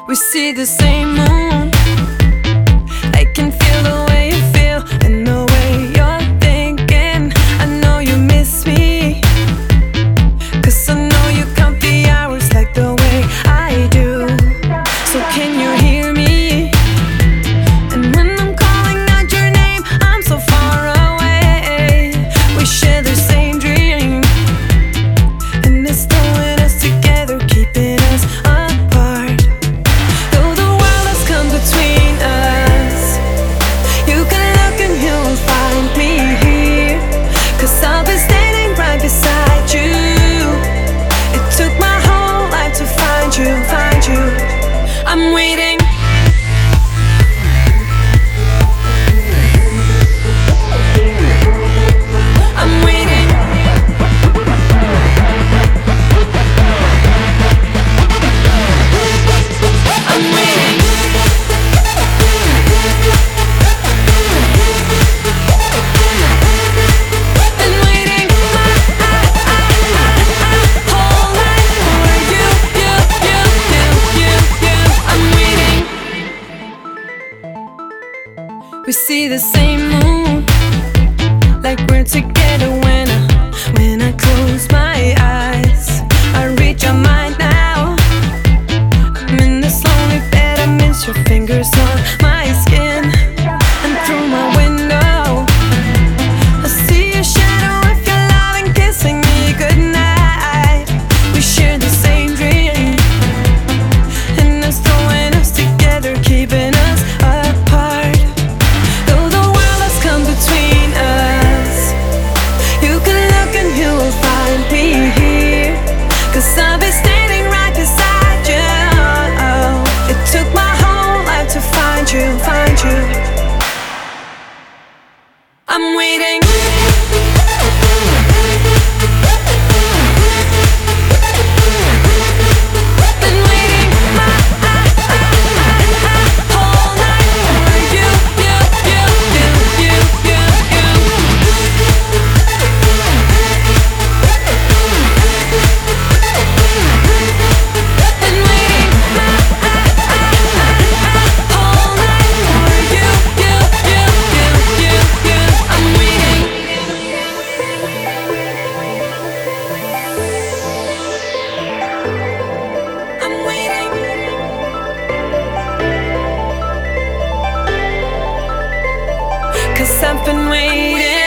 We see the same moon. I can feel the way you feel and the way you're thinking. I know you miss me, 'cause I know you count the hours like the way I do. So can you hear me? And when I'm calling out your name, I'm so far away. We share the same dream, and it's throwing us together, keeping us apart. Though the world has come between us, you can look and you'll find me here, 'cause I'll be standing right beside you. It took my whole life to find you, find you. I'm waiting. I'm waiting. I'm waiting. Been waiting my whole life for you, you, you, you, you, you. I'm waiting. We see the same moon, like we're together when I close my eyes. I read your mind now. I'm in this lonely bed, I miss your fingers on my skin. And through my window, I see your shadow if you're loving, kissing me goodnight. We share the same dream, and it's throwing us together, keeping us apart. Though the world has come between us, you can look and you'll find me here, 'cause I'll be standing right beside you. It took my whole life to find you, find you. I'm waiting. Been waiting my whole life for you, you, you, you, you, you, you. Been waiting my whole life for you, you, you, you, you, you. I'm waiting. I'm waiting. 'Cause I've been waiting.